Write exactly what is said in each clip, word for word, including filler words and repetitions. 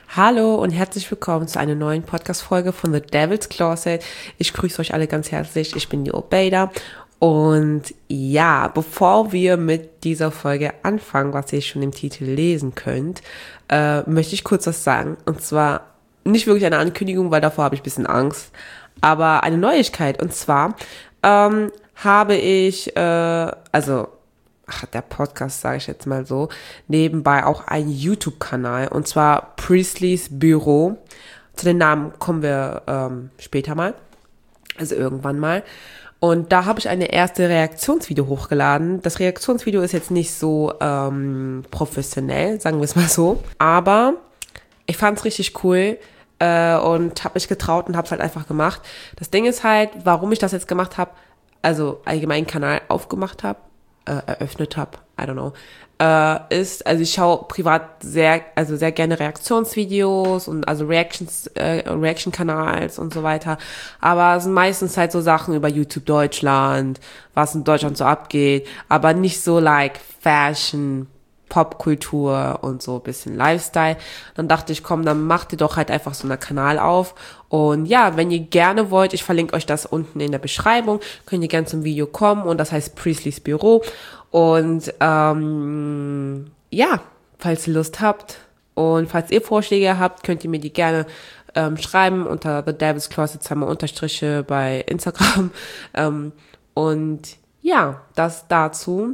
Hallo und herzlich willkommen zu einer neuen Podcast-Folge von The Devil's Closet. Ich grüße euch alle ganz herzlich. Ich bin die Obeida. Und ja, bevor wir mit dieser Folge anfangen, was ihr schon im Titel lesen könnt, äh, möchte ich kurz was sagen. Und zwar nicht wirklich eine Ankündigung, weil davor habe ich ein bisschen Angst, aber eine Neuigkeit. Und zwar ähm, habe ich, äh, also ach, der Podcast, sage ich jetzt mal so, nebenbei auch einen YouTube-Kanal, und zwar Priestley's Büro. Zu den Namen kommen wir ähm, später mal, also irgendwann mal. Und da habe ich eine erste Reaktionsvideo hochgeladen. Das Reaktionsvideo ist jetzt nicht so ähm, professionell, sagen wir es mal so, aber ich fand es richtig cool äh, und habe mich getraut und habe es halt einfach gemacht. Das Ding ist halt, warum ich das jetzt gemacht habe, also allgemein Kanal aufgemacht habe, Äh, eröffnet habe, I don't know, äh, ist, also ich schaue privat sehr, also sehr gerne Reaktionsvideos und also Reactions, äh, Reaction-Kanals und so weiter, aber es sind meistens halt so Sachen über YouTube Deutschland, was in Deutschland so abgeht, aber nicht so like Fashion, Popkultur und so ein bisschen Lifestyle. Dann dachte ich, komm, dann macht ihr doch halt einfach so einen Kanal auf. Und ja, wenn ihr gerne wollt, ich verlinke euch das unten in der Beschreibung, könnt ihr gerne zum Video kommen, und das heißt Priestley's Büro. Und ähm, ja, falls ihr Lust habt und falls ihr Vorschläge habt, könnt ihr mir die gerne ähm, schreiben unter The Devil's Closet zweimal Unterstriche bei Instagram. Ähm, und ja, das dazu.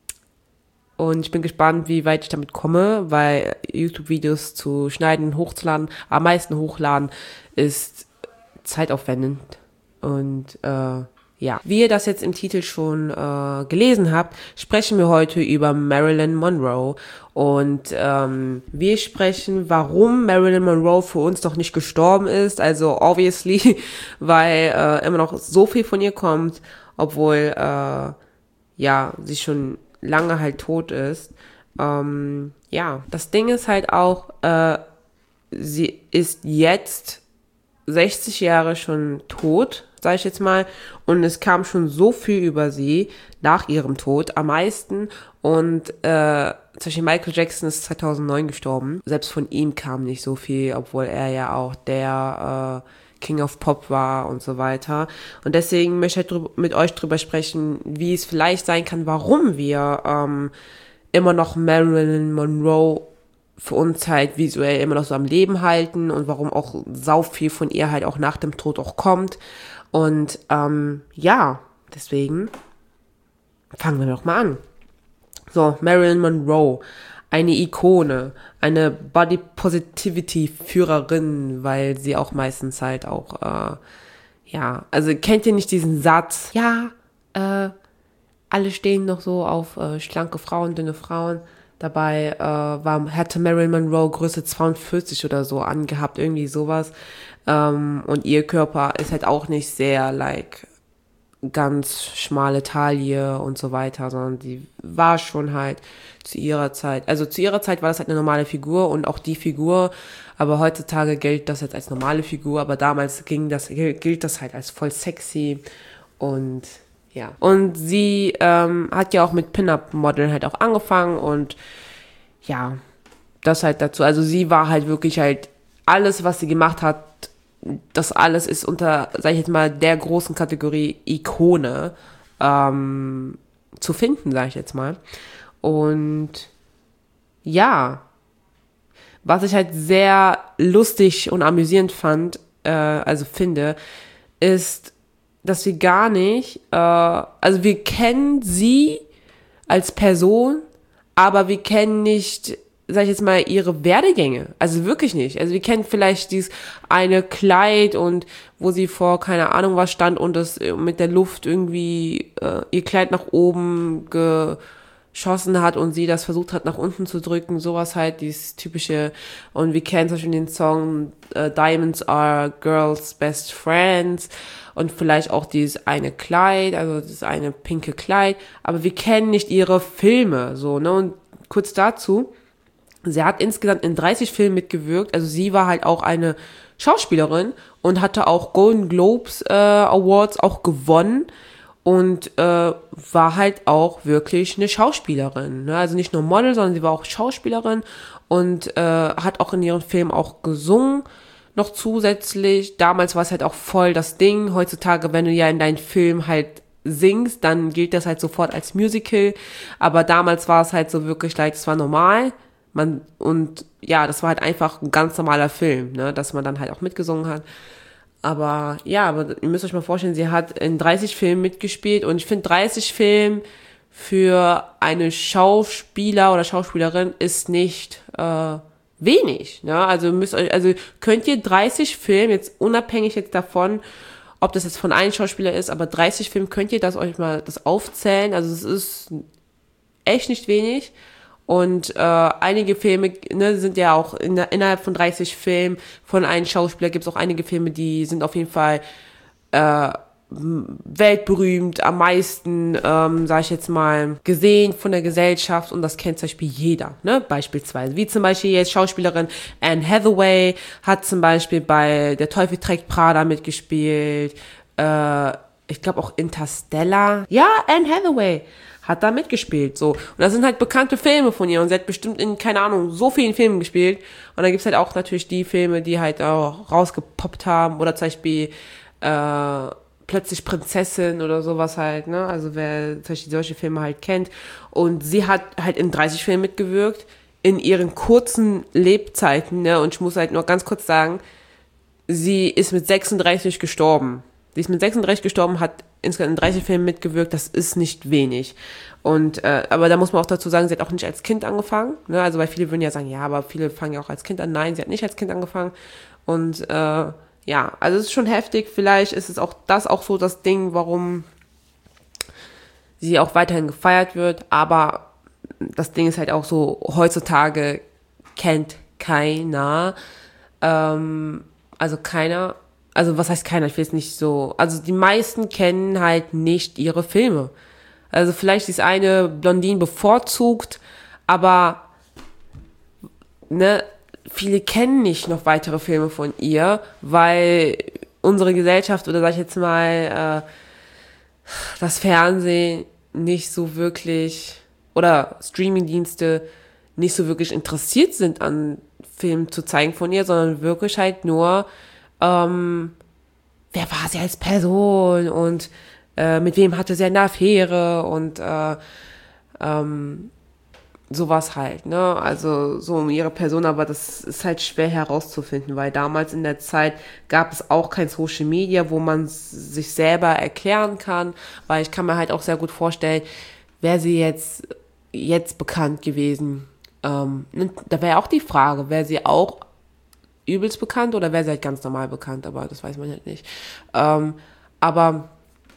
Und ich bin gespannt, wie weit ich damit komme, weil YouTube-Videos zu schneiden und hochzuladen, am meisten hochladen, ist zeitaufwendend. Und äh, ja, wie ihr das jetzt im Titel schon äh, gelesen habt, sprechen wir heute über Marilyn Monroe. Und ähm, wir sprechen, warum Marilyn Monroe für uns noch nicht gestorben ist. Also obviously, weil äh, immer noch so viel von ihr kommt, obwohl äh, ja sie schon lange halt tot ist. Ähm, ja, das Ding ist halt auch, äh, sie ist jetzt sechzig Jahre schon tot, sag ich jetzt mal, und es kam schon so viel über sie nach ihrem Tod, am meisten, und äh, zum Beispiel Michael Jackson ist zweitausendneun gestorben. Selbst von ihm kam nicht so viel, obwohl er ja auch der äh, King of Pop war und so weiter. Und deswegen möchte ich halt mit euch drüber sprechen, wie es vielleicht sein kann, warum wir ähm, immer noch Marilyn Monroe für uns halt visuell immer noch so am Leben halten und warum auch sau viel von ihr halt auch nach dem Tod auch kommt. Und ähm, ja, deswegen fangen wir doch mal an. So, Marilyn Monroe. Eine Ikone, eine Body Positivity Führerin, weil sie auch meistens halt auch, äh, ja, also kennt ihr nicht diesen Satz? Ja, äh, alle stehen noch so auf äh, schlanke Frauen, dünne Frauen. Dabei äh, war, hatte Marilyn Monroe Größe zweiundvierzig oder so angehabt, irgendwie sowas. Ähm, und ihr Körper ist halt auch nicht sehr, like, ganz schmale Taille und so weiter, sondern die war schon halt zu ihrer Zeit, also zu ihrer Zeit war das halt eine normale Figur und auch die Figur, aber heutzutage gilt das jetzt als normale Figur, aber damals ging das, gilt das halt als voll sexy und ja. Und sie ähm, hat ja auch mit Pin-Up-Modeln halt auch angefangen und ja, das halt dazu, also sie war halt wirklich halt alles, was sie gemacht hat, das alles ist unter, sag ich jetzt mal, der großen Kategorie Ikone ähm, zu finden, sag ich jetzt mal. Und ja, was ich halt sehr lustig und amüsierend fand, äh, also finde, ist, dass wir gar nicht, äh, also wir kennen sie als Person, aber wir kennen nicht, sag ich jetzt mal, ihre Werdegänge. Also wirklich nicht. Also wir kennen vielleicht dieses eine Kleid und wo sie vor keine Ahnung was stand und das mit der Luft irgendwie äh, ihr Kleid nach oben geschossen hat und sie das versucht hat nach unten zu drücken. Sowas halt, dieses typische. Und wir kennen zum Beispiel den Song äh, Diamonds are Girls' Best Friends und vielleicht auch dieses eine Kleid, also das eine pinke Kleid. Aber wir kennen nicht ihre Filme, so, ne? Und kurz dazu, sie hat insgesamt in dreißig Filmen mitgewirkt, also sie war halt auch eine Schauspielerin und hatte auch Golden Globes äh, Awards auch gewonnen und äh, war halt auch wirklich eine Schauspielerin, ne? Also nicht nur Model, sondern sie war auch Schauspielerin und äh, hat auch in ihren Filmen auch gesungen, noch zusätzlich. Damals war es halt auch voll das Ding. Heutzutage, wenn du ja in deinen Film halt singst, dann gilt das halt sofort als Musical. Aber damals war es halt so wirklich, like, es war normal. Man, und ja, das war halt einfach ein ganz normaler Film, ne, dass man dann halt auch mitgesungen hat. Aber ja, aber ihr müsst euch mal vorstellen, sie hat in dreißig Filmen mitgespielt und ich finde dreißig Filme für eine Schauspieler oder Schauspielerin ist nicht äh, wenig, ne? Also müsst euch, also könnt ihr dreißig Filme, jetzt unabhängig jetzt davon, ob das jetzt von einem Schauspieler ist, aber dreißig Filme, könnt ihr das euch mal das aufzählen? Also es ist echt nicht wenig. Und äh, einige Filme, ne, sind ja auch in der, innerhalb von dreißig Filmen von einem Schauspieler gibt es auch einige Filme, die sind auf jeden Fall äh, weltberühmt, am meisten, ähm, sage ich jetzt mal, gesehen von der Gesellschaft und das kennt zum Beispiel jeder, ne, beispielsweise. Wie zum Beispiel jetzt Schauspielerin Anne Hathaway hat zum Beispiel bei Der Teufel trägt Prada mitgespielt, äh, ich glaube auch Interstellar. Ja, Anne Hathaway hat da mitgespielt, so. Und das sind halt bekannte Filme von ihr und sie hat bestimmt in, keine Ahnung, so vielen Filmen gespielt. Und dann gibt's halt auch natürlich die Filme, die halt auch rausgepoppt haben oder zum Beispiel äh, plötzlich Prinzessin oder sowas halt, ne? Also wer zum Beispiel solche Filme halt kennt. Und sie hat halt in dreißig Filmen mitgewirkt, in ihren kurzen Lebzeiten, ne? Und ich muss halt nur ganz kurz sagen, sie ist mit sechsunddreißig gestorben. Sie ist mit sechsunddreißig gestorben, hat insgesamt in dreißig Filmen mitgewirkt, das ist nicht wenig. Und äh, aber da muss man auch dazu sagen, sie hat auch nicht als Kind angefangen, ne? Also weil viele würden ja sagen, ja, aber viele fangen ja auch als Kind an. Nein, sie hat nicht als Kind angefangen. Und äh, ja, also es ist schon heftig. Vielleicht ist es auch das auch so das Ding, warum sie auch weiterhin gefeiert wird. Aber das Ding ist halt auch so, heutzutage kennt keiner, ähm, also keiner, also was heißt keiner, ich will es nicht so, also die meisten kennen halt nicht ihre Filme. Also vielleicht ist eine Blondine bevorzugt, aber ne, viele kennen nicht noch weitere Filme von ihr, weil unsere Gesellschaft oder sag ich jetzt mal äh, das Fernsehen nicht so wirklich oder Streamingdienste nicht so wirklich interessiert sind an Filmen zu zeigen von ihr, sondern wirklich halt nur ähm, wer war sie als Person und äh, mit wem hatte sie eine Affäre und äh, ähm, sowas halt, ne? Also so um ihre Person, aber das ist halt schwer herauszufinden, weil damals in der Zeit gab es auch kein Social Media, wo man sich selber erklären kann, weil ich kann mir halt auch sehr gut vorstellen, wäre sie jetzt jetzt bekannt gewesen, ähm, da wäre auch die Frage, wäre sie auch übelst bekannt oder wäre sie halt ganz normal bekannt, aber das weiß man halt nicht. Ähm, aber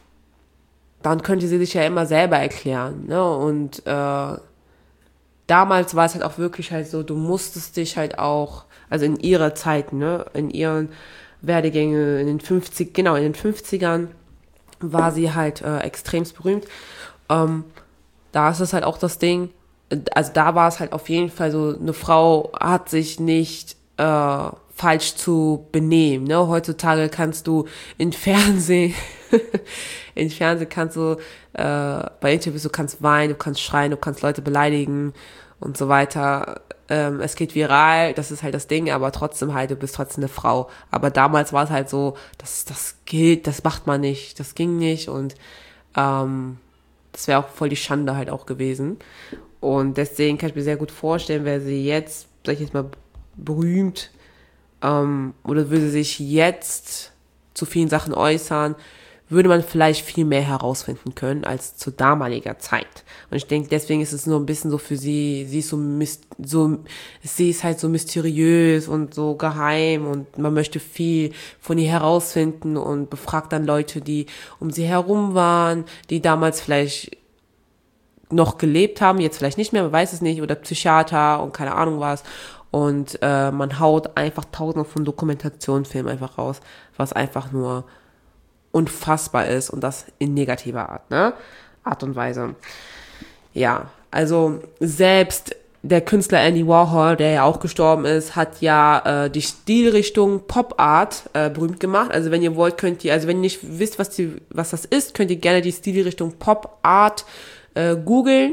dann könnte sie sich ja immer selber erklären, ne? Und äh, damals war es halt auch wirklich halt so, du musstest dich halt auch, also in ihrer Zeit, ne, in ihren Werdegänge in den fünfzig, genau, in den fünfzigern war sie halt äh, extremst berühmt. Ähm, da ist es halt auch das Ding, also da war es halt auf jeden Fall so, eine Frau hat sich nicht äh, falsch zu benehmen, ne? Heutzutage kannst du in Fernsehen, in Fernsehen kannst du äh, bei Interviews, du kannst weinen, du kannst schreien, du kannst Leute beleidigen und so weiter. Ähm, es geht viral, das ist halt das Ding, aber trotzdem halt, du bist trotzdem eine Frau. Aber damals war es halt so, das, das geht, das macht man nicht, das ging nicht und ähm, das wäre auch voll die Schande halt auch gewesen. Und deswegen kann ich mir sehr gut vorstellen, wäre sie jetzt, sag ich jetzt mal, berühmt, ähm, oder würde sich jetzt zu vielen Sachen äußern, würde man vielleicht viel mehr herausfinden können als zu damaliger Zeit. Und ich denke, deswegen ist es nur ein bisschen so für sie, sie ist so, so, sie ist halt so mysteriös und so geheim und man möchte viel von ihr herausfinden und befragt dann Leute, die um sie herum waren, die damals vielleicht noch gelebt haben, jetzt vielleicht nicht mehr, man weiß es nicht, oder Psychiater und keine Ahnung was. Und äh, man haut einfach tausende von Dokumentationsfilmen einfach raus, was einfach nur unfassbar ist und das in negativer Art, ne? Art und Weise. Ja, also selbst der Künstler Andy Warhol, der ja auch gestorben ist, hat ja äh, die Stilrichtung Pop Art äh, berühmt gemacht. Also wenn ihr wollt, könnt ihr, also wenn ihr nicht wisst, was die, was das ist, könnt ihr gerne die Stilrichtung Pop Art äh, googeln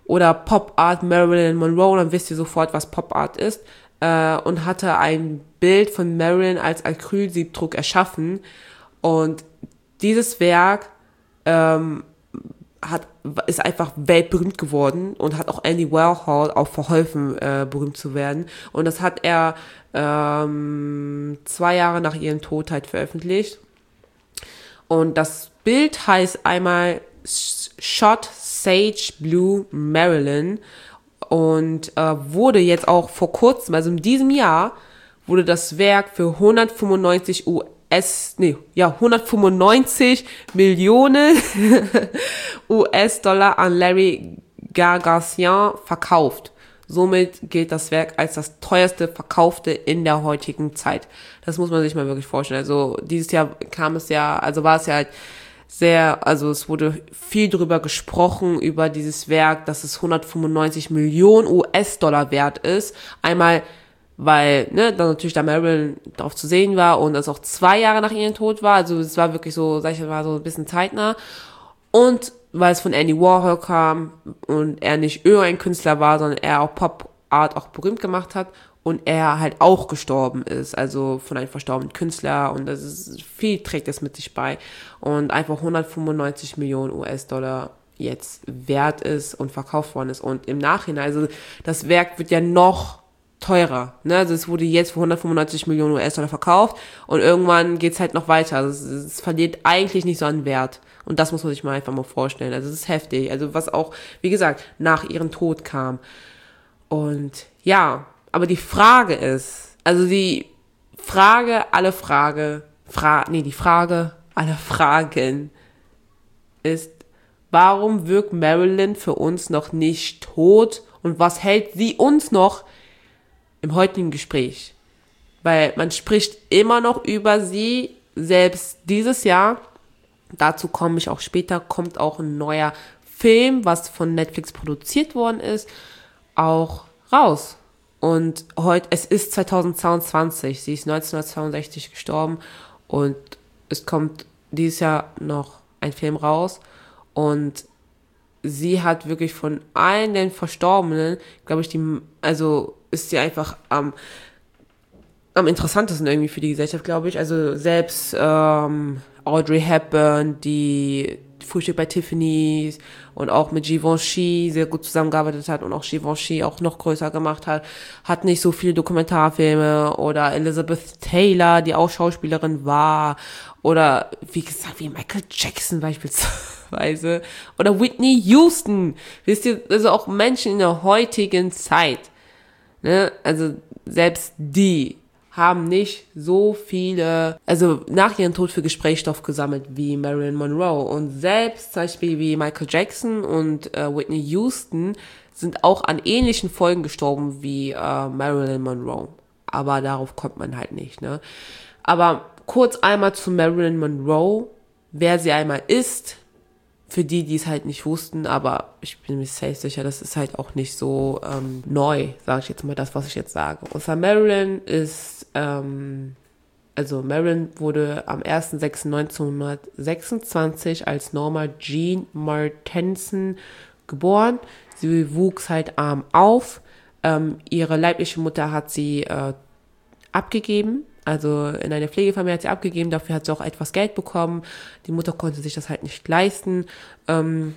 oder Pop Art Marilyn Monroe, dann wisst ihr sofort, was Pop Art ist, äh, und hatte ein Bild von Marilyn als Acrylsiebdruck erschaffen. Und dieses Werk ähm, hat, ist einfach weltberühmt geworden und hat auch Andy Warhol auch verholfen, äh, berühmt zu werden. Und das hat er ähm, zwei Jahre nach ihrem Tod halt veröffentlicht. Und das Bild heißt einmal Shot Sage Blue Marilyn und äh, wurde jetzt auch vor kurzem, also in diesem Jahr, wurde das Werk für hundertfünfundneunzig U S, nee, ja, hundertfünfundneunzig Millionen U S-Dollar an Larry Gargasian verkauft. Somit gilt das Werk als das teuerste verkaufte in der heutigen Zeit. Das muss man sich mal wirklich vorstellen. Also dieses Jahr kam es ja, also war es ja halt sehr, also es wurde viel drüber gesprochen, über dieses Werk, dass es hundertfünfundneunzig Millionen U S-Dollar wert ist. Einmal, weil, ne, dann natürlich da Marilyn drauf zu sehen war und es auch zwei Jahre nach ihrem Tod war. Also es war wirklich so, sag ich mal, so ein bisschen zeitnah. Und weil es von Andy Warhol kam und er nicht irgendein Künstler war, sondern er auch Pop Art auch berühmt gemacht hat und er halt auch gestorben ist, also von einem verstorbenen Künstler, und das ist, viel trägt das mit sich bei und einfach hundertfünfundneunzig Millionen U S-Dollar jetzt wert ist und verkauft worden ist. Und im Nachhinein, also das Werk wird ja noch teurer, ne, also es wurde jetzt für hundertfünfundneunzig Millionen U S-Dollar verkauft und irgendwann geht's halt noch weiter, also es, es verliert eigentlich nicht so an Wert. Und das muss man sich mal einfach mal vorstellen. Also es ist heftig. Also was auch, wie gesagt, nach ihrem Tod kam. Und ja, aber die Frage ist, also die Frage, alle Frage, Fra- nee, die Frage aller Fragen ist, warum wirkt Marilyn für uns noch nicht tot und was hält sie uns noch im heutigen Gespräch? Weil man spricht immer noch über sie, selbst dieses Jahr. Dazu komme ich auch später, kommt auch ein neuer Film, was von Netflix produziert worden ist, auch raus. Und heute, es ist zweitausendzweiundzwanzig, sie ist neunzehnhundertzweiundsechzig gestorben und es kommt dieses Jahr noch ein Film raus und sie hat wirklich von allen den Verstorbenen, glaube ich, die, also ist sie einfach am, am interessantesten irgendwie für die Gesellschaft, glaube ich. Also selbst ähm, Audrey Hepburn, die Frühstück bei Tiffany's und auch mit Givenchy sehr gut zusammengearbeitet hat und auch Givenchy auch noch größer gemacht hat, hat nicht so viele Dokumentarfilme, oder Elizabeth Taylor, die auch Schauspielerin war, oder wie gesagt, wie Michael Jackson beispielsweise, oder Whitney Houston, wisst ihr, also auch Menschen in der heutigen Zeit, ne, also selbst die haben nicht so viele, also nach ihrem Tod für Gesprächsstoff gesammelt wie Marilyn Monroe. Und selbst zum Beispiel wie Michael Jackson und äh, Whitney Houston sind auch an ähnlichen Folgen gestorben wie äh, Marilyn Monroe. Aber darauf kommt man halt nicht, ne? Aber kurz einmal zu Marilyn Monroe, wer sie einmal ist, für die, die es halt nicht wussten, aber ich bin mir safe sicher, das ist halt auch nicht so ähm, neu, sage ich jetzt mal das, was ich jetzt sage. Und zwar Marilyn ist, ähm, also Marilyn wurde am erster sechster neunzehnhundertsechsundzwanzig als Norma Jean Martenson geboren. Sie wuchs halt arm auf. Ähm, ihre leibliche Mutter hat sie äh, abgegeben. Also in eine Pflegefamilie hat sie abgegeben, dafür hat sie auch etwas Geld bekommen. Die Mutter konnte sich das halt nicht leisten, ähm,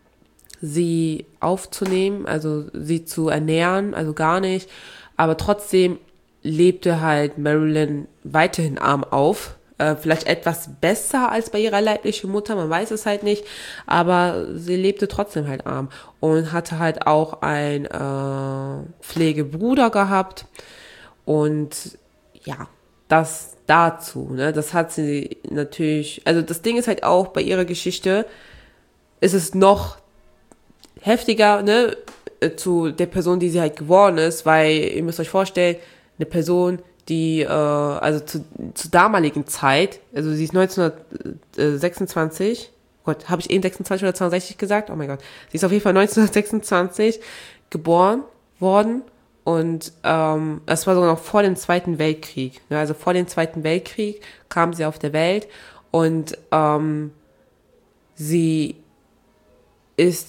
sie aufzunehmen, also sie zu ernähren, also gar nicht. Aber trotzdem lebte halt Marilyn weiterhin arm auf. Äh, vielleicht etwas besser als bei ihrer leiblichen Mutter, man weiß es halt nicht. Aber sie lebte trotzdem halt arm und hatte halt auch einen äh, Pflegebruder gehabt. Und ja, das dazu, ne, das hat sie natürlich, also das Ding ist halt auch, bei ihrer Geschichte ist es noch heftiger, ne, zu der Person, die sie halt geworden ist, weil ihr müsst euch vorstellen, eine Person, die, äh, also zu, zur damaligen Zeit, also sie ist neunzehnhundertsechsundzwanzig, Gott, habe ich eben sechsundzwanzig oder zweiundsechzig gesagt? Oh mein Gott, sie ist auf jeden Fall neunzehnhundertsechsundzwanzig geboren worden. Und ähm, es war sogar noch vor dem Zweiten Weltkrieg. Ne? Also vor dem Zweiten Weltkrieg kam sie auf der Welt und ähm, sie ist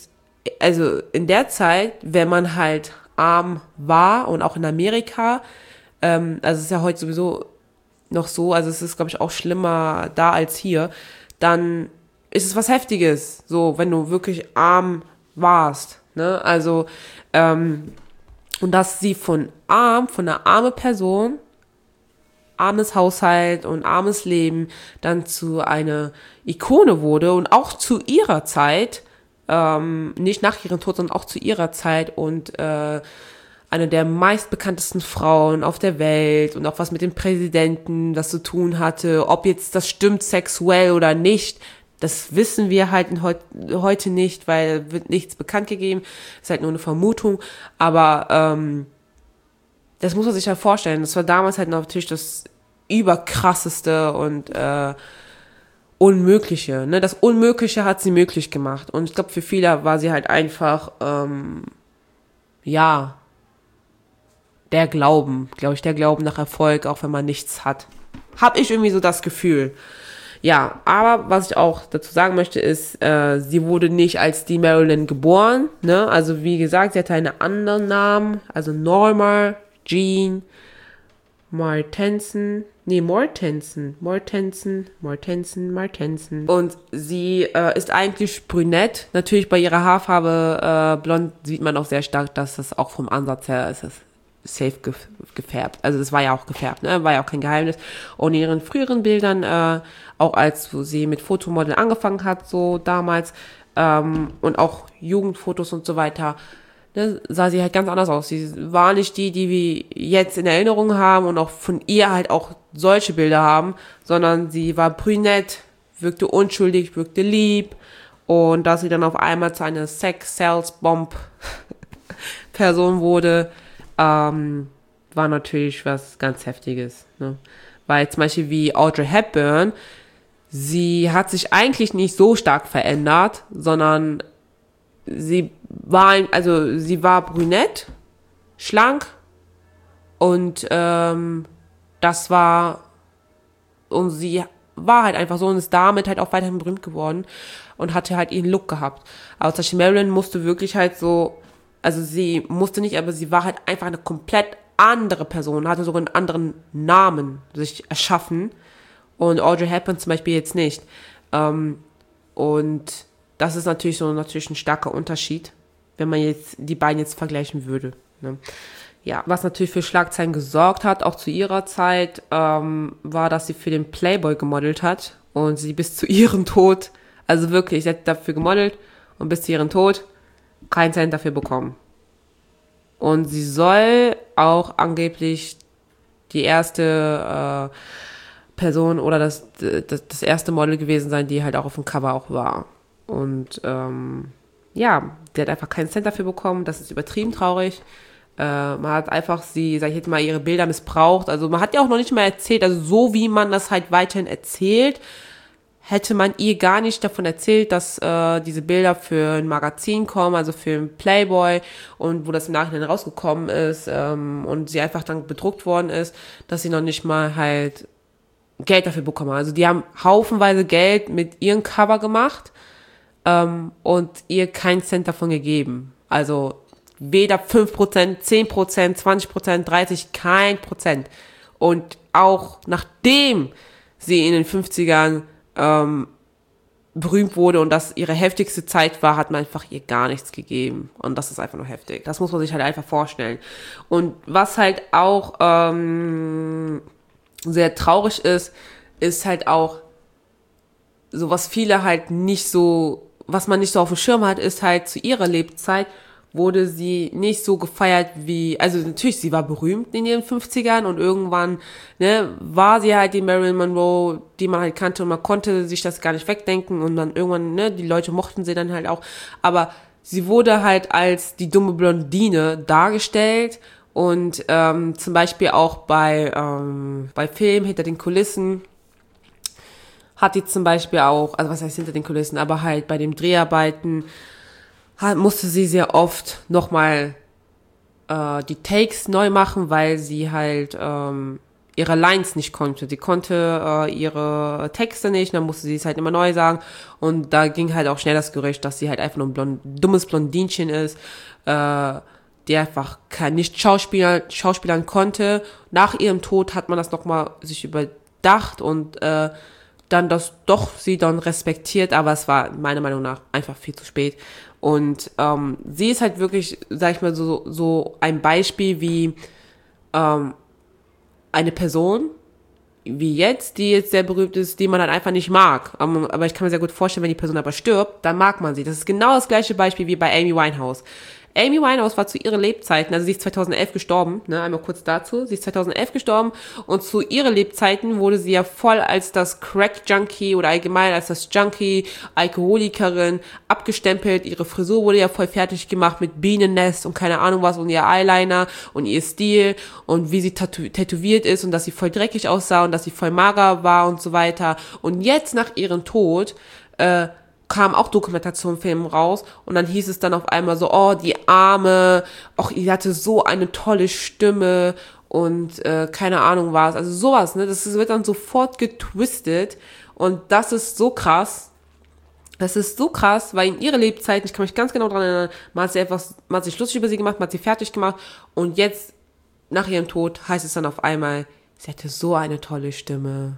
also in der Zeit, wenn man halt arm war und auch in Amerika, ähm, also es ist ja heute sowieso noch so, also es ist, glaube ich, auch schlimmer da als hier, dann ist es was Heftiges, so, wenn du wirklich arm warst, ne, also, ähm, und dass sie von arm, von einer armen Person, armes Haushalt und armes Leben dann zu einer Ikone wurde und auch zu ihrer Zeit, ähm, nicht nach ihrem Tod, sondern auch zu ihrer Zeit und äh, eine der meistbekanntesten Frauen auf der Welt und auch was mit dem Präsidenten das zu tun hatte, ob jetzt das stimmt sexuell oder nicht, das wissen wir halt heut, heute nicht, weil wird nichts bekannt gegeben, ist halt nur eine Vermutung, aber ähm, das muss man sich halt vorstellen. Das war damals halt natürlich das überkrasseste und äh, Unmögliche. Ne? Das Unmögliche hat sie möglich gemacht. Und ich glaube, für viele war sie halt einfach, ähm, ja, der Glauben, glaube ich, der Glauben nach Erfolg, auch wenn man nichts hat. Hab ich irgendwie so das Gefühl. Ja, aber was ich auch dazu sagen möchte, ist, äh, sie wurde nicht als die Marilyn geboren. Ne? Also wie gesagt, sie hatte einen anderen Namen, also Norma Jean Martensen, nee, Mortensen, Mortensen, Mortensen, Martensen. Und sie äh, ist eigentlich brünett. Natürlich bei ihrer Haarfarbe äh, blond sieht man auch sehr stark, dass das auch vom Ansatz her ist, das safe gef- gefärbt. Also das war ja auch gefärbt, ne? War ja auch kein Geheimnis. Und in ihren früheren Bildern, äh, auch als wo sie mit Fotomodel angefangen hat, so damals, ähm, und auch Jugendfotos und so weiter, ne, sah sie halt ganz anders aus. Sie war nicht die, die wir jetzt in Erinnerung haben und auch von ihr halt auch solche Bilder haben, sondern sie war brünett, wirkte unschuldig, wirkte lieb und dass sie dann auf einmal zu einer Sex-Sales-Bomb-Person wurde, ähm, war natürlich was ganz Heftiges. Ne? Weil zum Beispiel wie Audrey Hepburn, sie hat sich eigentlich nicht so stark verändert, sondern sie war, also sie war brünett, schlank und ähm, das war, und sie war halt einfach so und ist damit halt auch weiterhin berühmt geworden und hatte halt ihren Look gehabt. Aber zum Beispiel Marilyn musste wirklich halt so, also sie musste nicht, aber sie war halt einfach eine komplett andere Person, hatte sogar einen anderen Namen sich erschaffen und Audrey Hepburn zum Beispiel jetzt nicht. Ähm, und das ist natürlich so natürlich ein starker Unterschied, wenn man jetzt die beiden jetzt vergleichen würde. Ne? Ja, was natürlich für Schlagzeilen gesorgt hat, auch zu ihrer Zeit, ähm, war, dass sie für den Playboy gemodelt hat und sie bis zu ihrem Tod, also wirklich, sie hat dafür gemodelt und bis zu ihrem Tod keinen Cent dafür bekommen. Und sie soll auch angeblich die erste äh, Person oder das, das, das erste Model gewesen sein, die halt auch auf dem Cover auch war. Und ähm, ja, die hat einfach keinen Cent dafür bekommen. Das ist übertrieben traurig. Äh, man hat einfach sie, sag ich jetzt mal, ihre Bilder missbraucht. Also man hat ja auch noch nicht mal erzählt, also so wie man das halt weiterhin erzählt, hätte man ihr gar nicht davon erzählt, dass äh, diese Bilder für ein Magazin kommen, also für ein Playboy und wo das im Nachhinein rausgekommen ist ähm, und sie einfach dann bedruckt worden ist, dass sie noch nicht mal halt Geld dafür bekommen. Also die haben haufenweise Geld mit ihrem Cover gemacht ähm, und ihr keinen Cent davon gegeben. Also weder fünf Prozent, zehn Prozent, zwanzig Prozent, dreißig, kein Prozent. Und auch nachdem sie in den fünfzigern ähm, berühmt wurde und das ihre heftigste Zeit war, hat man einfach ihr gar nichts gegeben. Und das ist einfach nur heftig. Das muss man sich halt einfach vorstellen. Und was halt auch ähm, sehr traurig ist, ist halt auch so, was viele halt nicht so, was man nicht so auf dem Schirm hat, ist halt zu ihrer Lebzeit wurde sie nicht so gefeiert wie, also natürlich, sie war berühmt in ihren fünfzigern und irgendwann, ne, war sie halt die Marilyn Monroe, die man halt kannte und man konnte sich das gar nicht wegdenken und dann irgendwann, ne, die Leute mochten sie dann halt auch, aber sie wurde halt als die dumme Blondine dargestellt und ähm, zum Beispiel auch bei, ähm, bei Filmen hinter den Kulissen hat die zum Beispiel auch, also was heißt hinter den Kulissen, aber halt bei den Dreharbeiten hat, musste sie sehr oft nochmal äh, die Takes neu machen, weil sie halt ähm, ihre Lines nicht konnte. Sie konnte äh, ihre Texte nicht, dann musste sie es halt immer neu sagen. Und da ging halt auch schnell das Gerücht, dass sie halt einfach nur ein blond, dummes Blondinchen ist, äh, die einfach kein, nicht Schauspieler, Schauspielern konnte. Nach ihrem Tod hat man das nochmal sich überdacht und äh, dann das doch sie dann respektiert, aber es war meiner Meinung nach einfach viel zu spät. Und ähm, sie ist halt wirklich, sag ich mal, so, so ein Beispiel wie ähm, eine Person, wie jetzt, die jetzt sehr berühmt ist, die man halt einfach nicht mag. Aber ich kann mir sehr gut vorstellen, wenn die Person aber stirbt, dann mag man sie. Das ist genau das gleiche Beispiel wie bei Amy Winehouse. Amy Winehouse war zu ihren Lebzeiten, also sie ist zweitausendelf gestorben, ne, einmal kurz dazu, sie ist zweitausendelf gestorben und zu ihren Lebzeiten wurde sie ja voll als das Crack-Junkie oder allgemein als das Junkie, Alkoholikerin abgestempelt, ihre Frisur wurde ja voll fertig gemacht mit Bienennest und keine Ahnung was und ihr Eyeliner und ihr Stil und wie sie tätow- tätowiert ist und dass sie voll dreckig aussah und dass sie voll mager war und so weiter. Und jetzt nach ihrem Tod, äh, kamen auch Dokumentationsfilme raus und dann hieß es dann auf einmal so, oh, die Arme, ach, die hatte so eine tolle Stimme und äh, keine Ahnung was, also sowas, ne, das wird dann sofort getwistet und das ist so krass, das ist so krass, weil in ihrer Lebzeiten, ich kann mich ganz genau daran erinnern, man hat sie etwas, man hat sich lustig über sie gemacht, man hat sie fertig gemacht und jetzt, nach ihrem Tod, heißt es dann auf einmal, sie hatte so eine tolle Stimme.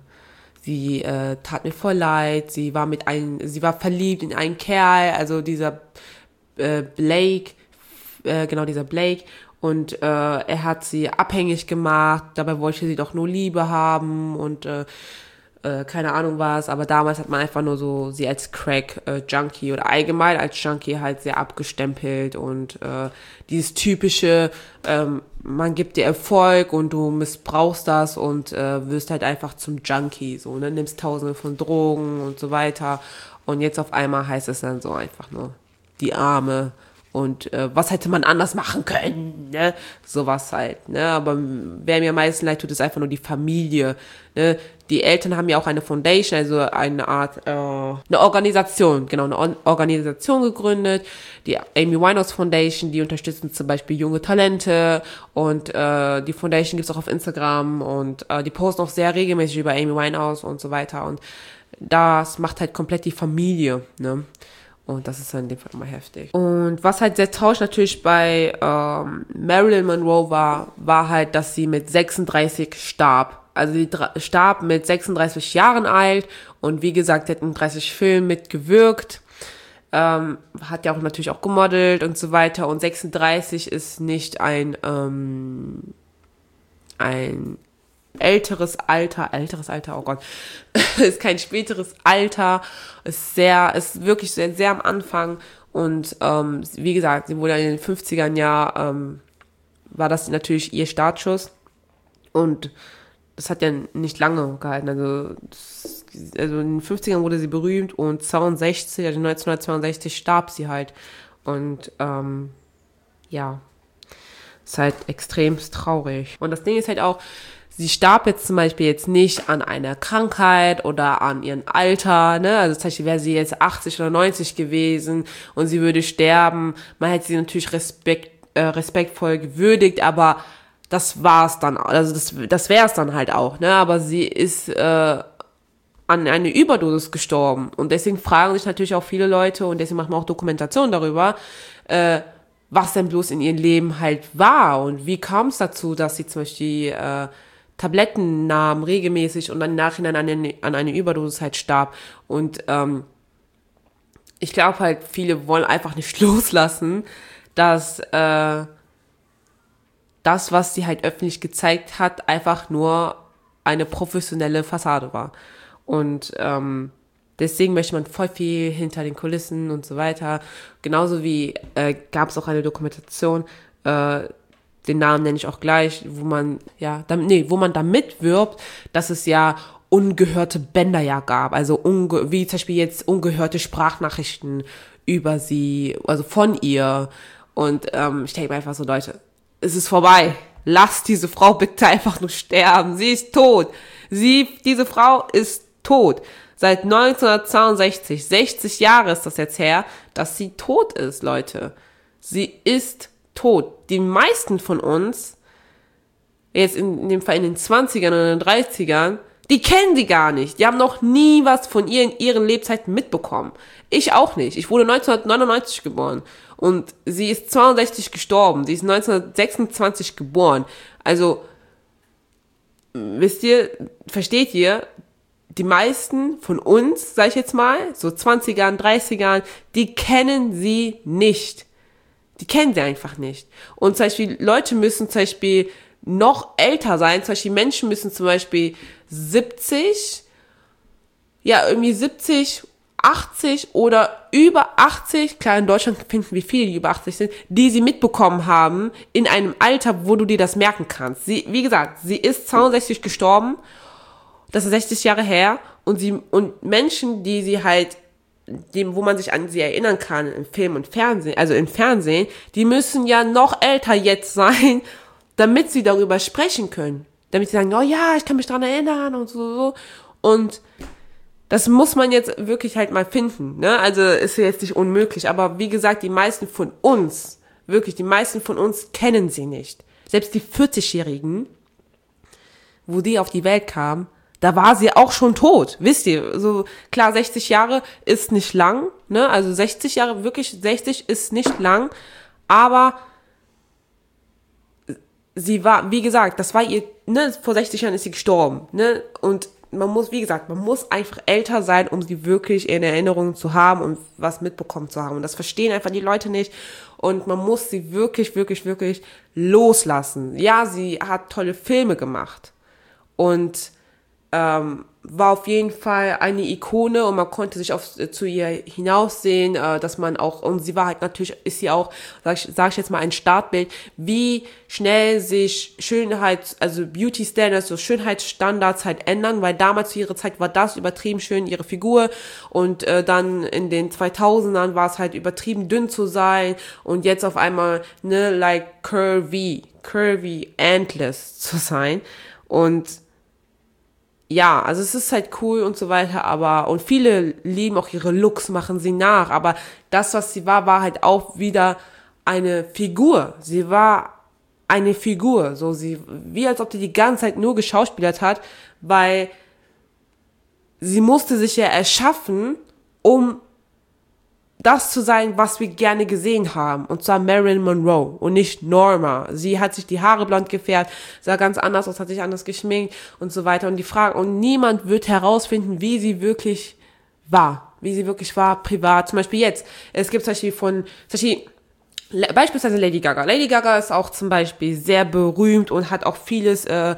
Sie äh, tat mir voll leid, sie war mit einem, sie war verliebt in einen Kerl, also dieser äh, Blake, äh, genau dieser Blake, und äh, er hat sie abhängig gemacht, dabei wollte sie doch nur Liebe haben und äh, äh, keine Ahnung was, aber damals hat man einfach nur so sie als Crack-Junkie äh, oder allgemein als Junkie halt sehr abgestempelt und äh, dieses typische, ähm, man gibt dir Erfolg und du missbrauchst das und äh, wirst halt einfach zum Junkie, so, ne, nimmst tausende von Drogen und so weiter und jetzt auf einmal heißt es dann so einfach nur, die Arme und äh, was hätte man anders machen können, ne, sowas halt, ne, aber wer mir am meisten leid tut, ist einfach nur die Familie, ne, die Eltern haben ja auch eine Foundation, also eine Art, äh, eine Organisation, genau, eine Organisation gegründet, die Amy Winehouse Foundation, die unterstützen zum Beispiel junge Talente und äh, die Foundation gibt's auch auf Instagram und äh, die posten auch sehr regelmäßig über Amy Winehouse und so weiter und das macht halt komplett die Familie, ne. Und das ist dann in dem Fall immer heftig. Und was halt sehr traurig natürlich bei ähm, Marilyn Monroe war, war halt, dass sie mit sechsunddreißig starb. Also sie dra- starb mit sechsunddreißig Jahren alt und wie gesagt, sie hat in dreißig Filmen mitgewirkt, ähm, hat ja auch natürlich auch gemodelt und so weiter und sechsunddreißig ist nicht ein, ähm, ein älteres Alter, älteres Alter, oh Gott, ist kein späteres Alter, ist sehr, ist wirklich sehr, sehr am Anfang und ähm, wie gesagt, sie wurde in den fünfzigern ja, ähm, war das natürlich ihr Startschuss und das hat ja nicht lange gehalten, also, das, also in den fünfzigern wurde sie berühmt und zweiundsechzig, also neunzehnhundertzweiundsechzig starb sie halt und ähm, ja, ist halt extremst traurig und das Ding ist halt auch, sie starb jetzt zum Beispiel jetzt nicht an einer Krankheit oder an ihrem Alter, ne, also zum Beispiel wäre sie jetzt achtzig oder neunzig gewesen und sie würde sterben, man hätte sie natürlich respekt, äh, respektvoll gewürdigt, aber das war's dann, also das, das wär's dann halt auch, ne, aber sie ist äh, an eine Überdosis gestorben und deswegen fragen sich natürlich auch viele Leute und deswegen machen wir auch Dokumentationen darüber, äh, was denn bloß in ihrem Leben halt war und wie kam es dazu, dass sie zum Beispiel äh, Tabletten nahm regelmäßig und dann im Nachhinein an eine, an eine Überdosis halt starb und ähm, ich glaube halt, viele wollen einfach nicht loslassen, dass äh, das, was sie halt öffentlich gezeigt hat, einfach nur eine professionelle Fassade war. Und ähm, deswegen möchte man voll viel hinter den Kulissen und so weiter. Genauso wie äh, gab es auch eine Dokumentation, äh, den Namen nenne ich auch gleich, wo man ja, damit, nee, wo man damit wirbt, dass es ja ungehörte Bänder ja gab, also unge- wie zum Beispiel jetzt ungehörte Sprachnachrichten über sie, also von ihr. Und ähm, ich denke mir einfach so, Leute, es ist vorbei. Lasst diese Frau bitte einfach nur sterben. Sie ist tot. Sie, diese Frau ist tot. Seit neunzehnhundertzweiundsechzig, sechzig Jahre ist das jetzt her, dass sie tot ist, Leute. Sie ist tot. Die meisten von uns jetzt in, in dem Fall in den zwanzigern oder in den dreißigern, die kennen sie gar nicht. Die haben noch nie was von ihr in ihren Lebzeiten mitbekommen. Ich auch nicht. Ich wurde neunzehnhundertneunundneunzig geboren und sie ist zweiundsechzig gestorben. Sie ist neunzehnhundertsechsundzwanzig geboren. Also, wisst ihr, versteht ihr, die meisten von uns, sag ich jetzt mal, so zwanzigern, dreißigern, die kennen sie nicht. Die kennen sie einfach nicht. Und zum Beispiel, Leute müssen zum Beispiel noch älter sein. Zum Beispiel Menschen müssen zum Beispiel siebzig, ja, irgendwie siebzig, achtzig oder über achtzig, klar, in Deutschland finden wir viele, die über achtzig sind, die sie mitbekommen haben in einem Alter, wo du dir das merken kannst. Sie, wie gesagt, sie ist zweiundsechzig gestorben, das ist sechzig Jahre her, und sie, und Menschen, die sie halt, dem, wo man sich an sie erinnern kann, im Film und Fernsehen, also im Fernsehen, die müssen ja noch älter jetzt sein, damit sie darüber sprechen können. Damit sie sagen, oh ja, ich kann mich dran erinnern und so, so. Und das muss man jetzt wirklich halt mal finden, ne? Also ist ja jetzt nicht unmöglich, aber wie gesagt, die meisten von uns, wirklich, die meisten von uns kennen sie nicht. Selbst die vierzigjährigen, wo die auf die Welt kamen, da war sie auch schon tot, wisst ihr? So, klar, sechzig Jahre ist nicht lang, ne? Also sechzig Jahre, wirklich sechzig ist nicht lang, aber sie war, wie gesagt, das war ihr, ne, vor sechzig Jahren ist sie gestorben, ne? Und man muss, wie gesagt, man muss einfach älter sein, um sie wirklich in Erinnerung zu haben und was mitbekommen zu haben. Und das verstehen einfach die Leute nicht. Und man muss sie wirklich, wirklich, wirklich loslassen. Ja, sie hat tolle Filme gemacht. Und ähm, war auf jeden Fall eine Ikone und man konnte sich auf, zu ihr hinaussehen, äh, dass man auch, und sie war halt natürlich, ist sie auch, sag ich, sag ich jetzt mal, ein Startbild, wie schnell sich Schönheit, also Beauty Standards, so Schönheitsstandards halt ändern, weil damals zu ihrer Zeit war das übertrieben schön, ihre Figur, und äh, dann in den zweitausendern war es halt übertrieben dünn zu sein, und jetzt auf einmal, ne, like curvy, curvy, endless zu sein. Und ja, also es ist halt cool und so weiter, aber, und viele lieben auch ihre Looks, machen sie nach, aber das, was sie war, war halt auch wieder eine Figur. Sie war eine Figur, so, sie, wie als ob sie die ganze Zeit nur geschauspielert hat, weil sie musste sich ja erschaffen, um das zu sein, was wir gerne gesehen haben, und zwar Marilyn Monroe und nicht Norma. Sie hat sich die Haare blond gefärbt, sah ganz anders aus, hat sich anders geschminkt und so weiter, und die Frage, und niemand wird herausfinden, wie sie wirklich war, wie sie wirklich war, privat. Zum Beispiel jetzt, es gibt zum Beispiel von, zum Beispiel, beispielsweise Lady Gaga. Lady Gaga ist auch zum Beispiel sehr berühmt und hat auch vieles, äh,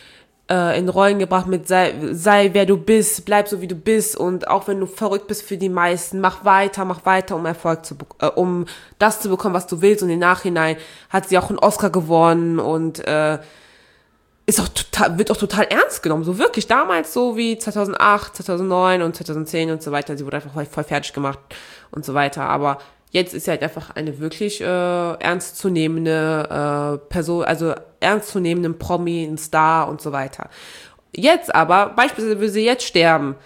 in Rollen gebracht mit sei, sei wer du bist, bleib so wie du bist, und auch wenn du verrückt bist für die meisten, mach weiter, mach weiter, um Erfolg zu, äh, um das zu bekommen, was du willst, und im Nachhinein hat sie auch einen Oscar gewonnen und äh, ist auch total, wird auch total ernst genommen, so wirklich, damals so wie zweitausendacht, zweitausendneun und zweitausendzehn und so weiter, sie wurde einfach voll, voll fertig gemacht und so weiter, aber jetzt ist sie halt einfach eine wirklich äh, ernstzunehmende äh, Person, also ernstzunehmenden Promi, ein Star und so weiter. Jetzt aber, beispielsweise würde sie jetzt sterben,